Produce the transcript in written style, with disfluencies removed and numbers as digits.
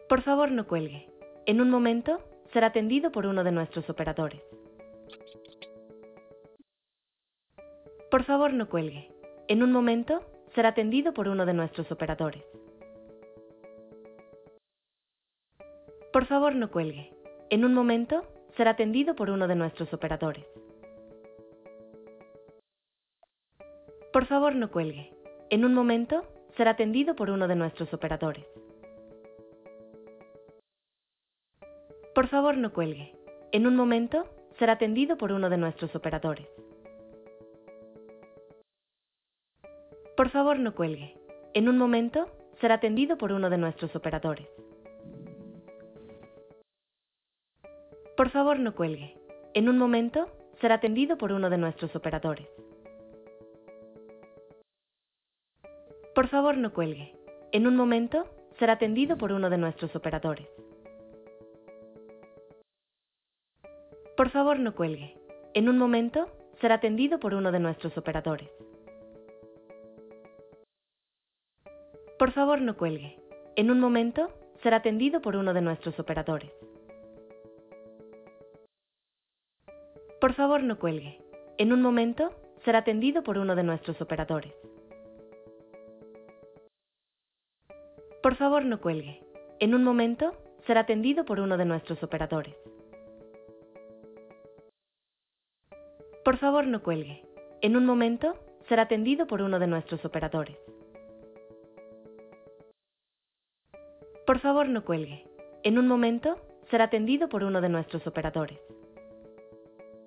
Por favor, no cuelgue. En un momento, será atendido por uno de nuestros operadores. Por favor, no cuelgue. En un momento, será atendido por uno de nuestros operadores. Por favor, no cuelgue. En un momento, será atendido por uno de nuestros operadores. Por favor, no cuelgue. En un momento, será atendido por uno de nuestros operadores. Por favor, no cuelgue. En un momento, será atendido por uno de nuestros operadores. Por favor, no cuelgue. En un momento, será atendido por uno de nuestros operadores. Por favor, no cuelgue. En un momento, será atendido por uno de nuestros operadores. Por favor, no cuelgue. En un momento, será atendido por uno de nuestros operadores. Por favor, no cuelgue. En un momento, será atendido por uno de nuestros operadores. Por favor, no cuelgue. En un momento, será atendido por uno de nuestros operadores. Por favor, no cuelgue. En un momento, será atendido por uno de nuestros operadores. Por favor, no cuelgue. En un momento, será atendido por uno de nuestros operadores. Por favor, no cuelgue. En un momento, será atendido por uno de nuestros operadores. Por favor, no cuelgue. En un momento, será atendido por uno de nuestros operadores.